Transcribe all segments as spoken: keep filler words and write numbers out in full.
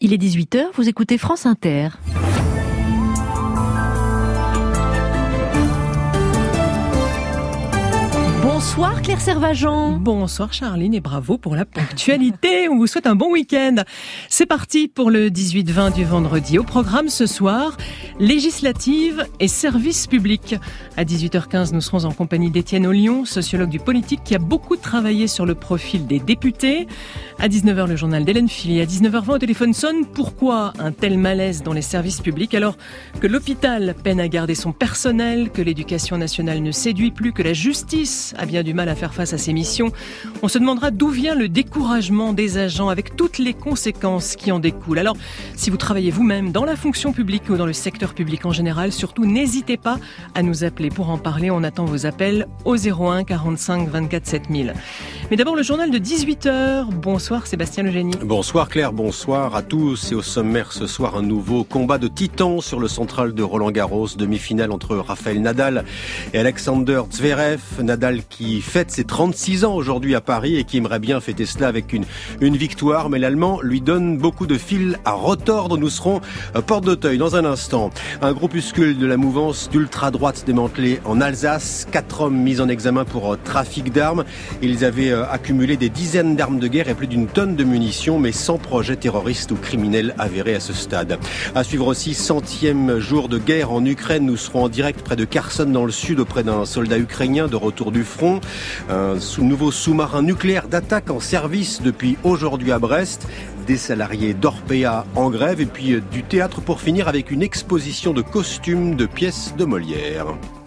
Il est dix-huit heures, vous écoutez France Inter. Bonsoir Claire Servageant. Bonsoir Charline et bravo pour la ponctualité. On vous souhaite un bon week-end. C'est parti pour le dix-huit vingt du vendredi. Au programme ce soir, législative et services publics. À dix-huit heures quinze, nous serons en compagnie d'Étienne Ollion, sociologue du politique qui a beaucoup travaillé sur le profil des députés. À dix-neuf heures, le journal d'Hélène Philly. À dix-neuf heures vingt, au téléphone sonne. Pourquoi un tel malaise dans les services publics alors que l'hôpital peine à garder son personnel, que l'éducation nationale ne séduit plus, que la justice a bien du mal à faire face à ses missions? On se demandera d'où vient le découragement des agents avec toutes les conséquences qui en découlent. Alors, si vous travaillez vous-même dans la fonction publique ou dans le secteur public en général, surtout n'hésitez pas à nous appeler pour en parler. On attend vos appels au zéro un quarante-cinq vingt-quatre sept mille. Mais d'abord, le journal de dix-huit heures. Bonsoir Sébastien Legénie. Bonsoir Claire, bonsoir à tous. Et au sommaire ce soir, un nouveau combat de titans sur le central de Roland-Garros. Demi-finale entre Rafael Nadal et Alexander Zverev. Nadal qui fête ses trente-six ans aujourd'hui à Paris et qui aimerait bien fêter cela avec une, une victoire. Mais l'Allemand lui donne beaucoup de fil à retordre. Nous serons à Porte d'Auteuil dans un instant. Un groupuscule de la mouvance d'ultra-droite démantelé en Alsace. Quatre hommes mis en examen pour trafic d'armes. Ils avaient accumulé des dizaines d'armes de guerre et plus d'une tonne de munitions, mais sans projet terroriste ou criminel avéré à ce stade. À suivre aussi, centième jour de guerre en Ukraine. Nous serons en direct près de Kherson dans le sud auprès d'un soldat ukrainien de retour du front. Un nouveau sous-marin nucléaire d'attaque en service depuis aujourd'hui à Brest. Des salariés d'Orpea en grève et puis du théâtre pour finir avec une exposition de costumes de pièces de Molière.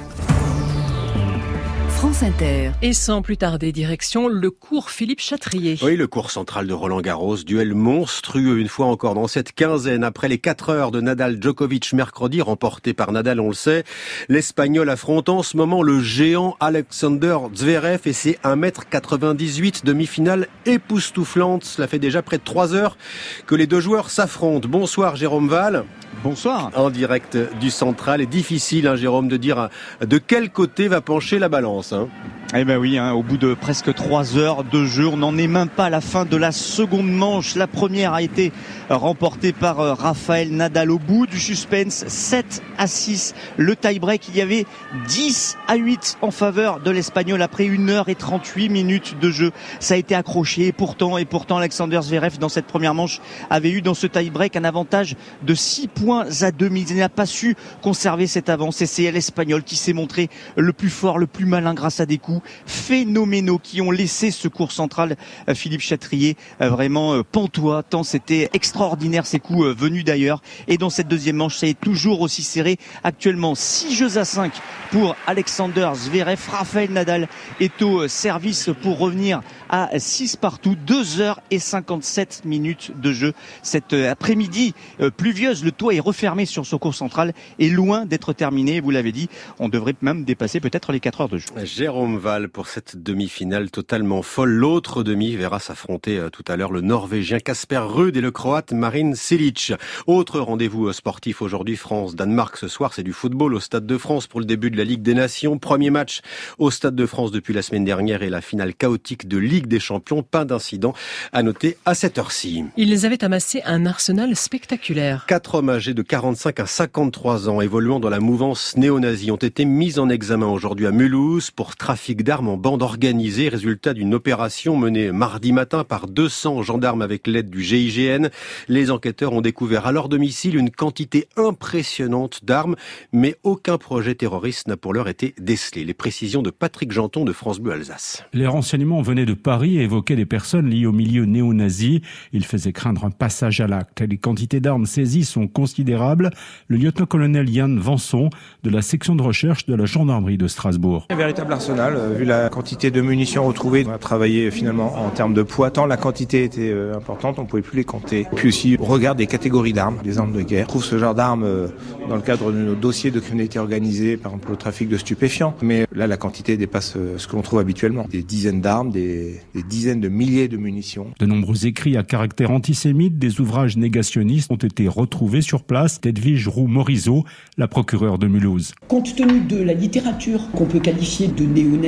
France Inter. Et sans plus tarder, direction le cours Philippe Chatrier. Oui, le cours central de Roland-Garros, duel monstrueux une fois encore dans cette quinzaine. Après les quatre heures de Nadal-Djokovic mercredi, remporté par Nadal, on le sait, l'Espagnol affronte en ce moment le géant Alexander Zverev et ses un mètre quatre-vingt-dix-huit, demi-finale époustouflante. Cela fait déjà près de trois heures que les deux joueurs s'affrontent. Bonsoir Jérôme Val. Bonsoir. En direct du central, est difficile, hein, Jérôme, de dire de quel côté va pencher la balance. Hein. Eh ben oui, hein, au bout de presque trois heures de jeu, on n'en est même pas à la fin de la seconde manche. La première a été remportée par euh, Rafael Nadal au bout du suspense, sept à six. Le tie-break, il y avait dix à huit en faveur de l'Espagnol après une heure et trente-huit minutes de jeu. Ça a été accroché et pourtant, et pourtant Alexander Zverev dans cette première manche avait eu dans ce tie-break un avantage de six points à deux. Il n'a pas su conserver cette avance et c'est l'Espagnol qui s'est montré le plus fort, le plus malin grâce à des coups phénoménaux qui ont laissé ce cours central Philippe Chatrier vraiment pantois tant c'était extraordinaire ces coups venus d'ailleurs. Et dans cette deuxième manche, ça est toujours aussi serré. Actuellement six jeux à cinq pour Alexander Zverev. Rafael Nadal est au service pour revenir à six partout. deux heures et cinquante-sept minutes de jeu. Cet après-midi pluvieuse, le toit est refermé sur ce cours central et loin d'être terminé. Vous l'avez dit, on devrait même dépasser peut-être les quatre heures de jeu. Jérôme Val pour cette demi-finale totalement folle. L'autre demi verra s'affronter euh, tout à l'heure le Norvégien Casper Ruud et le Croate Marin Cilic. Autre rendez-vous euh, sportif aujourd'hui, France-Danemark ce soir, c'est du football au Stade de France pour le début de la Ligue des Nations. Premier match au Stade de France depuis la semaine dernière et la finale chaotique de Ligue des Champions. Pas d'incident à noter à cette heure-ci. Ils avaient amassé un arsenal spectaculaire. Quatre hommes âgés de quarante-cinq à cinquante-trois ans évoluant dans la mouvance néo-nazie ont été mis en examen aujourd'hui à Mulhouse pour trafic d'armes en bande organisée, résultat d'une opération menée mardi matin par deux cents gendarmes avec l'aide du G I G N. Les enquêteurs ont découvert à leur domicile une quantité impressionnante d'armes, mais aucun projet terroriste n'a pour l'heure été décelé. Les précisions de Patrick Janton de France Bleu Alsace. Les renseignements venaient de Paris et évoquaient des personnes liées au milieu néo-nazi. Ils faisaient craindre un passage à l'acte. Les quantités d'armes saisies sont considérables. Le lieutenant-colonel Yann Vanson de la section de recherche de la gendarmerie de Strasbourg. Un véritable arsenal, vu la quantité de munitions retrouvées. On a travaillé finalement en termes de poids. Tant la quantité était euh, importante, on ne pouvait plus les compter. Puis aussi, on regarde des catégories d'armes, des armes de guerre. On trouve ce genre d'armes euh, dans le cadre de nos dossiers de criminalité organisée, par exemple le trafic de stupéfiants. Mais là, la quantité dépasse euh, ce que l'on trouve habituellement. Des dizaines d'armes, des, des dizaines de milliers de munitions. De nombreux écrits à caractère antisémite, des ouvrages négationnistes ont été retrouvés sur place. Edwige Roux-Morizot, la procureure de Mulhouse. Compte tenu de la littérature qu'on peut qualifier de néo-nazie,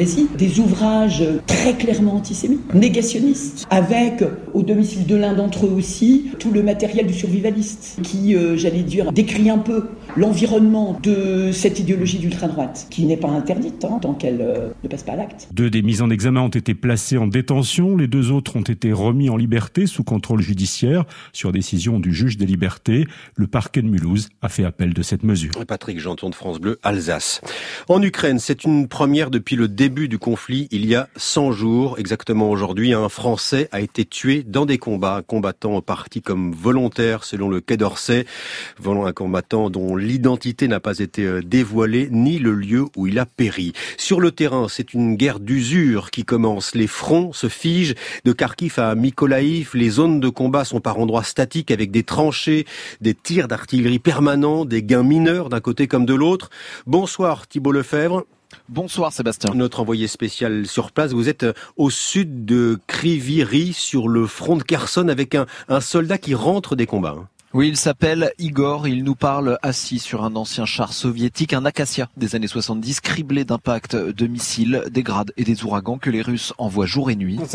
nazis, des ouvrages très clairement antisémites, négationnistes, avec au domicile de l'un d'entre eux aussi tout le matériel du survivaliste qui, euh, j'allais dire, décrit un peu l'environnement de cette idéologie d'ultra-droite, qui n'est pas interdite hein, tant qu'elle euh, ne passe pas à l'acte. Deux des mis en examen ont été placés en détention, les deux autres ont été remis en liberté sous contrôle judiciaire sur décision du juge des libertés. Le parquet de Mulhouse a fait appel de cette mesure. Patrick Janton de France Bleu, Alsace. En Ukraine, c'est une première depuis le début du conflit, il y a cent jours. Exactement aujourd'hui, un Français a été tué dans des combats, un combattant parti comme volontaire selon le Quai d'Orsay. Volant un combattant dont l'identité n'a pas été dévoilée, ni le lieu où il a péri. Sur le terrain, c'est une guerre d'usure qui commence. Les fronts se figent. De Kharkiv à Mykolaïv, les zones de combat sont par endroits statiques avec des tranchées, des tirs d'artillerie permanents, des gains mineurs d'un côté comme de l'autre. Bonsoir Thibault Lefebvre. Bonsoir Sébastien. Notre envoyé spécial sur place, vous êtes au sud de Kryvyi Rih, sur le front de Kherson, avec un, un soldat qui rentre des combats. Oui, il s'appelle Igor, il nous parle assis sur un ancien char soviétique, un Acacia des années soixante-dix, criblé d'impacts de missiles, des grades et des ouragans que les Russes envoient jour et nuit.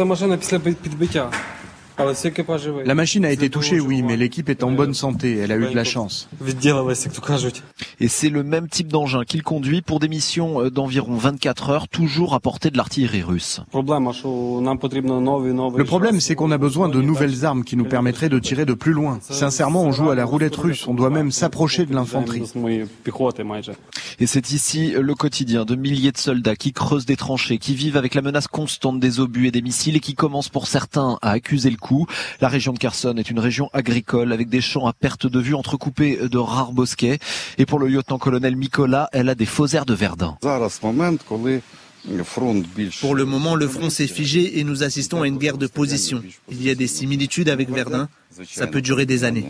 La machine a été touchée, oui, mais l'équipe est en bonne santé, elle a eu de la chance. Et c'est le même type d'engin qu'il conduit pour des missions d'environ vingt-quatre heures, toujours à portée de l'artillerie russe. Le problème, c'est qu'on a besoin de nouvelles armes qui nous permettraient de tirer de plus loin. Sincèrement, on joue à la roulette russe, on doit même s'approcher de l'infanterie. Et c'est ici le quotidien de milliers de soldats qui creusent des tranchées, qui vivent avec la menace constante des obus et des missiles et qui commencent pour certains à accuser le coup. La région de Kherson est une région agricole avec des champs à perte de vue entrecoupés de rares bosquets. Et pour le lieutenant-colonel Mikola, elle a des faux airs de Verdun. Pour le moment, le front s'est figé et nous assistons à une guerre de position. Il y a des similitudes avec Verdun. Ça peut durer des années.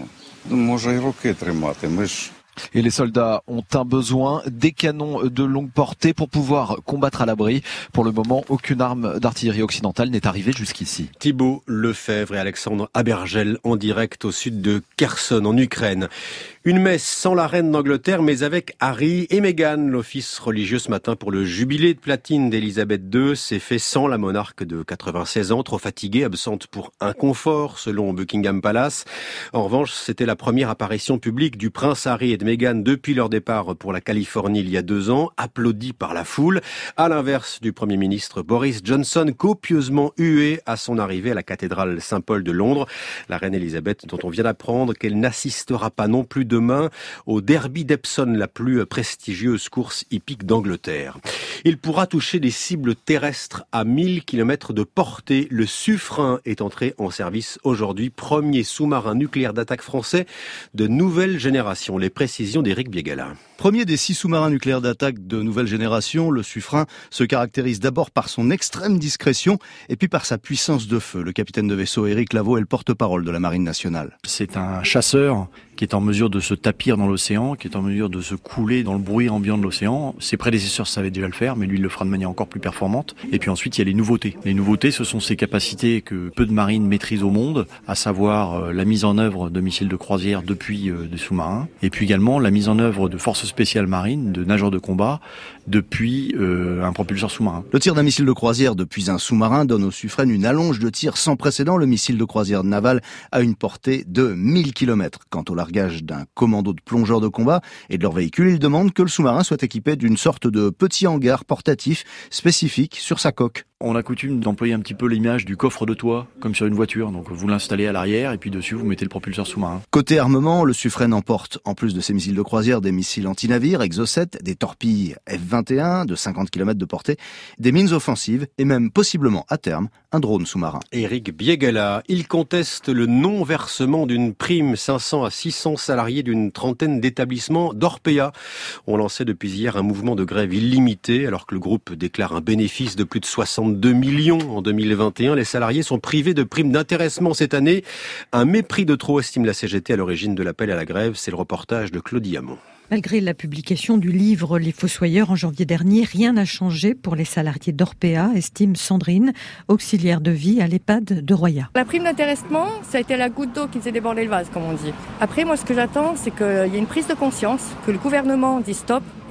Et les soldats ont un besoin, des canons de longue portée pour pouvoir combattre à l'abri. Pour le moment, aucune arme d'artillerie occidentale n'est arrivée jusqu'ici. Thibault Lefebvre et Alexandre Abergel en direct au sud de Kherson en Ukraine. Une messe sans la reine d'Angleterre, mais avec Harry et Meghan. L'office religieux ce matin pour le jubilé de platine d'Élisabeth deux s'est fait sans la monarque de quatre-vingt-seize ans, trop fatiguée, absente pour inconfort, selon Buckingham Palace. En revanche, c'était la première apparition publique du prince Harry et de Meghan depuis leur départ pour la Californie il y a deux ans, applaudi par la foule, à l'inverse du Premier ministre Boris Johnson, copieusement hué à son arrivée à la cathédrale Saint-Paul de Londres. La reine Elisabeth, dont on vient d'apprendre qu'elle n'assistera pas non plus demain au Derby d'Epsom, la plus prestigieuse course hippique d'Angleterre. Il pourra toucher des cibles terrestres à mille kilomètres de portée. Le Suffren est entré en service aujourd'hui, premier sous-marin nucléaire d'attaque français de nouvelle génération. Les précisions d'Éric Biegala. Premier des six sous-marins nucléaires d'attaque de nouvelle génération, le Suffren se caractérise d'abord par son extrême discrétion et puis par sa puissance de feu. Le capitaine de vaisseau Éric Lavaud est le porte-parole de la Marine nationale. C'est un chasseur qui est en mesure de se tapir dans l'océan, qui est en mesure de se couler dans le bruit ambiant de l'océan. Ses prédécesseurs savaient déjà le faire, mais lui il le fera de manière encore plus performante. Et puis ensuite il y a les nouveautés. Les nouveautés, ce sont ces capacités que peu de marines maîtrisent au monde, à savoir la mise en œuvre de missiles de croisière depuis des sous-marins, et puis également la mise en œuvre de forces spéciales marines, de nageurs de combat, depuis euh, un propulseur sous-marin. Le tir d'un missile de croisière depuis un sous-marin donne au Suffren une allonge de tir sans précédent. Le missile de croisière naval a une portée de mille kilomètres. Quant au largage d'un commando de plongeurs de combat et de leur véhicule, il demande que le sous-marin soit équipé d'une sorte de petit hangar portatif spécifique sur sa coque. On a coutume d'employer un petit peu l'image du coffre de toit, comme sur une voiture. Donc vous l'installez à l'arrière et puis dessus vous mettez le propulseur sous-marin. Côté armement, le Suffren emporte, en plus de ses missiles de croisière, des missiles anti-navires, Exocet, des torpilles F vingt et un de cinquante kilomètres de portée, des mines offensives et même possiblement à terme un drone sous-marin. Éric Biegala, il conteste le non-versement d'une prime cinq cents à six cents salariés d'une trentaine d'établissements d'Orpea. On lançait depuis hier un mouvement de grève illimité alors que le groupe déclare un bénéfice de plus de soixante-deux millions en deux mille vingt et un. Les salariés sont privés de primes d'intéressement cette année. Un mépris de trop, estime la C G T, à l'origine de l'appel à la grève. C'est le reportage de Claudie Hamon. Malgré la publication du livre Les Fossoyeurs en janvier dernier, rien n'a changé pour les salariés d'Orpea, estime Sandrine, auxiliaire de vie à l'EHPAD de Roya. La prime d'intéressement, ça a été la goutte d'eau qui nous a débordé le vase, comme on dit. Après, moi, ce que j'attends, c'est qu'il y ait une prise de conscience, que le gouvernement dise stop,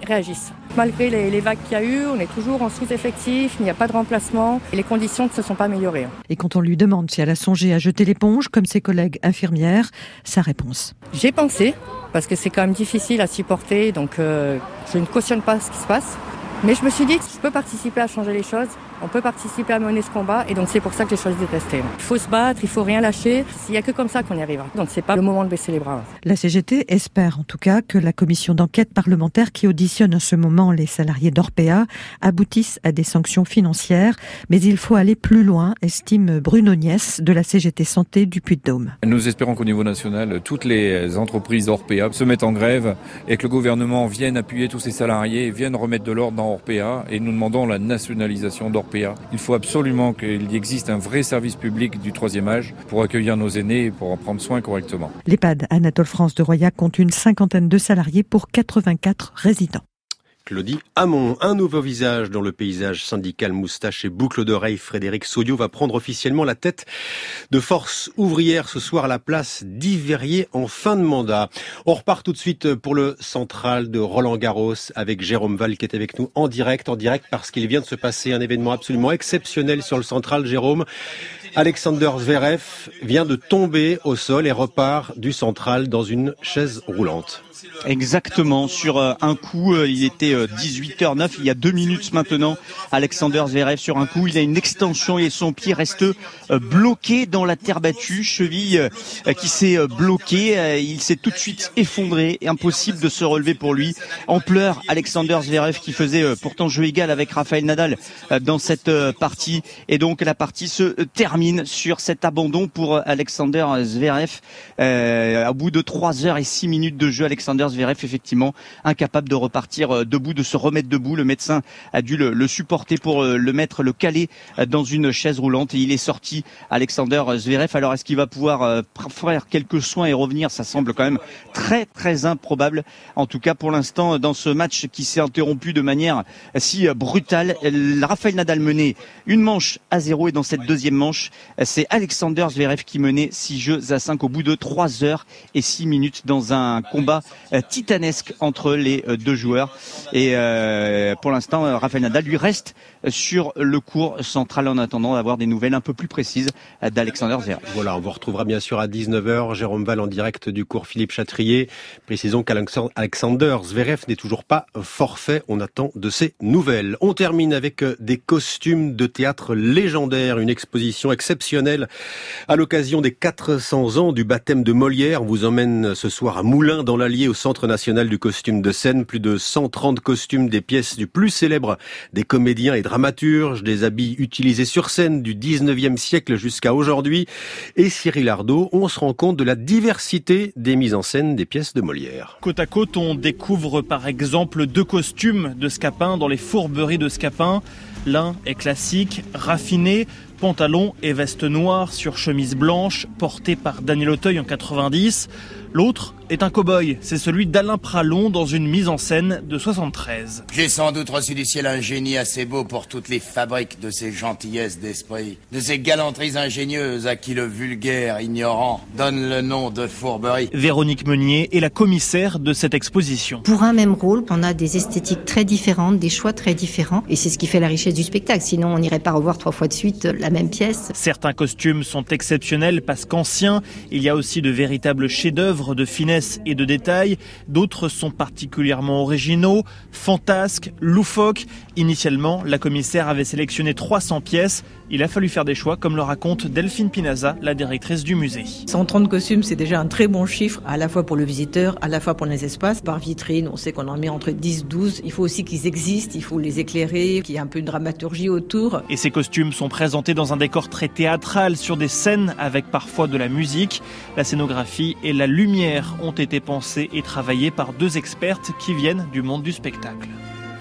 réagissent. Malgré les, les vagues qu'il y a eu, on est toujours en sous-effectif, il n'y a pas de remplacement et les conditions ne se sont pas améliorées. Et quand on lui demande si elle a songé à jeter l'éponge, comme ses collègues infirmières, sa réponse. J'ai pensé, parce que c'est quand même difficile à supporter, donc euh, je ne cautionne pas ce qui se passe. Mais je me suis dit que je peux participer à changer les choses, on peut participer à mener ce combat et donc c'est pour ça que j'ai choisi de tester. Il faut se battre, il faut rien lâcher, il n'y a que comme ça qu'on y arrivera. Donc c'est pas le moment de baisser les bras. La C G T espère en tout cas que la commission d'enquête parlementaire qui auditionne en ce moment les salariés d'Orpea aboutisse à des sanctions financières, mais il faut aller plus loin, estime Bruno Niès de la C G T Santé du Puy-de-Dôme. Nous espérons qu'au niveau national, toutes les entreprises d'Orpea se mettent en grève et que le gouvernement vienne appuyer tous ces salariés, vienne remettre de l'ordre dans Orpea et nous demandons la nationalisation d'Orpea. Il faut absolument qu'il existe un vrai service public du troisième âge pour accueillir nos aînés et pour en prendre soin correctement. L'EHPAD Anatole France de Royac compte une cinquantaine de salariés pour quatre-vingt-quatre résidents. Claudie Hamon, un nouveau visage dans le paysage syndical, moustache et boucle d'oreille. Frédéric Saudiot va prendre officiellement la tête de Force ouvrière ce soir à la place d'Yves-Verrier en fin de mandat. On repart tout de suite pour le central de Roland-Garros avec Jérôme Val qui est avec nous en direct, en direct parce qu'il vient de se passer un événement absolument exceptionnel sur le central. Jérôme, Alexander Zverev vient de tomber au sol et repart du central dans une chaise roulante. Exactement, sur un coup, il était dix-huit heures neuf, il y a deux minutes maintenant, Alexander Zverev sur un coup, il a une extension et son pied reste bloqué dans la terre battue, cheville qui s'est bloquée, il s'est tout de suite effondré, impossible de se relever pour lui. En pleurs, Alexander Zverev qui faisait pourtant jeu égal avec Rafael Nadal dans cette partie, et donc la partie se termine sur cet abandon pour Alexander Zverev. Euh, au bout de trois heures et six minutes de jeu, Alexander Zverev effectivement incapable de repartir debout, de se remettre debout. Le médecin a dû le, le supporter pour le mettre, le caler dans une chaise roulante et il est sorti, Alexander Zverev. Alors est-ce qu'il va pouvoir faire quelques soins et revenir? Ça semble quand même très très improbable. En tout cas pour l'instant dans ce match qui s'est interrompu de manière si brutale, Rafael Nadal menait une manche à zéro et dans cette deuxième manche c'est Alexander Zverev qui menait six jeux à cinq au bout de trois heures et six minutes dans un combat titanesque entre les deux joueurs. Et euh, pour l'instant, Rafael Nadal lui reste sur le court central en attendant d'avoir des nouvelles un peu plus précises d'Alexander Zverev. Voilà, on vous retrouvera bien sûr à dix-neuf heures. Jérôme Val en direct du cours Philippe Chatrier. Précisons qu'Alexander Zverev n'est toujours pas forfait. On attend de ses nouvelles. On termine avec des costumes de théâtre légendaires. Une exposition exceptionnelle à l'occasion des quatre cents ans du baptême de Molière. On vous emmène ce soir à Moulins dans l'Allier au Centre national du costume de scène. Plus de cent trente costumes des pièces du plus célèbre des comédiens et dramaturges, des habits utilisés sur scène du dix-neuvième siècle jusqu'à aujourd'hui. Et Cyril Ardo, on se rend compte de la diversité des mises en scène des pièces de Molière. Côte à côte, on découvre par exemple deux costumes de Scapin dans les fourberies de Scapin. L'un est classique, raffiné, pantalon et veste noire sur chemise blanche, porté par Daniel Auteuil en quatre-vingt-dix. L'autre est un cow-boy, c'est celui d'Alain Pralon dans une mise en scène de soixante-treize. J'ai sans doute reçu du ciel un génie assez beau pour toutes les fabriques de ces gentillesses d'esprit, de ces galanteries ingénieuses à qui le vulgaire ignorant donne le nom de fourberie. Véronique Meunier est la commissaire de cette exposition. Pour un même rôle, on a des esthétiques très différentes, des choix très différents, et c'est ce qui fait la richesse du spectacle, sinon on n'irait pas revoir trois fois de suite la même pièce. Certains costumes sont exceptionnels parce qu'anciens, il y a aussi de véritables chefs-d'œuvre de finesse et de détail. D'autres sont particulièrement originaux, fantasques, loufoques. Initialement, la commissaire avait sélectionné trois cents pièces. Il a fallu faire des choix, comme le raconte Delphine Pinaza, la directrice du musée. cent trente costumes, c'est déjà un très bon chiffre, à la fois pour le visiteur, à la fois pour les espaces. Par vitrine, on sait qu'on en met entre dix et douze. Il faut aussi qu'ils existent, il faut les éclairer, qu'il y ait un peu de dramaturgie autour. Et ces costumes sont présentés dans un décor très théâtral, sur des scènes avec parfois de la musique. La scénographie et la lumière ont été pensées et travaillées par deux expertes qui viennent du monde du spectacle.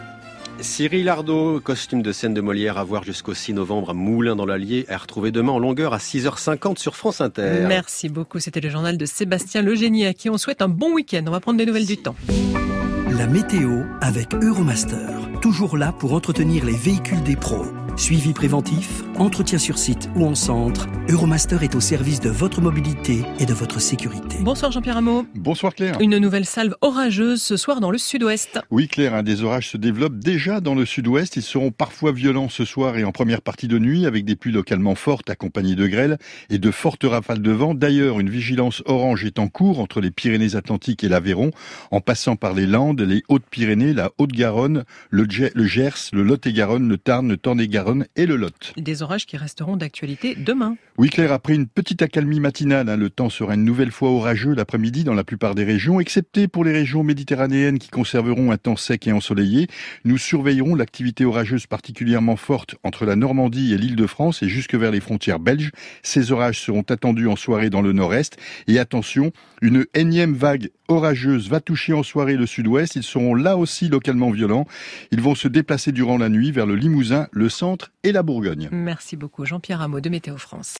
Cyril Ardo, costume de scène de Molière à voir jusqu'au six novembre à Moulins dans l'Allier, à retrouver demain en longueur à six heures cinquante sur France Inter. Merci beaucoup, c'était le journal de Sébastien Legénie à qui on souhaite un bon week-end. On va prendre des nouvelles du temps. La météo avec Euromaster, toujours là pour entretenir les véhicules des pros. Suivi préventif, entretien sur site ou en centre, Euromaster est au service de votre mobilité et de votre sécurité. Bonsoir Jean-Pierre Rameau. Bonsoir Claire. Une nouvelle salve orageuse ce soir dans le sud-ouest. Oui Claire, hein, des orages se développent déjà dans le sud-ouest. Ils seront parfois violents ce soir et en première partie de nuit avec des pluies localement fortes accompagnées de grêle et de fortes rafales de vent. D'ailleurs, une vigilance orange est en cours entre les Pyrénées-Atlantiques et l'Aveyron, en passant par les Landes, les Hautes-Pyrénées, la Haute-Garonne, le, Ge- le Gers, le Lot-et-Garonne, le Tarn, le Tarn-et-Garonne et le Lot. Des orages qui resteront d'actualité demain. Oui Claire, après une petite accalmie matinale, hein, le temps sera une nouvelle fois orageux l'après-midi dans la plupart des régions, excepté pour les régions méditerranéennes qui conserveront un temps sec et ensoleillé. Nous surveillerons l'activité orageuse particulièrement forte entre la Normandie et l'Île-de-France et jusque vers les frontières belges. Ces orages seront attendus en soirée dans le nord-est. Et attention, une énième vague orageuse va toucher en soirée le sud-ouest. Ils seront là aussi localement violents. Ils vont se déplacer durant la nuit vers le Limousin, le centre et la Bourgogne. Merci beaucoup Jean-Pierre Rameau de Météo France.